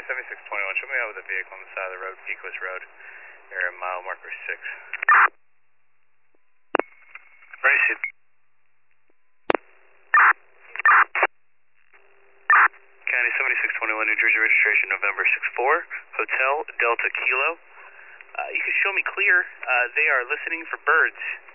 County 7621, show me out with a vehicle on the side of the road, Pequist Road, area mile marker 6. Racing. County 7621, New Jersey registration, November 64, Hotel Delta Kilo. You can show me clear. They are listening for birds.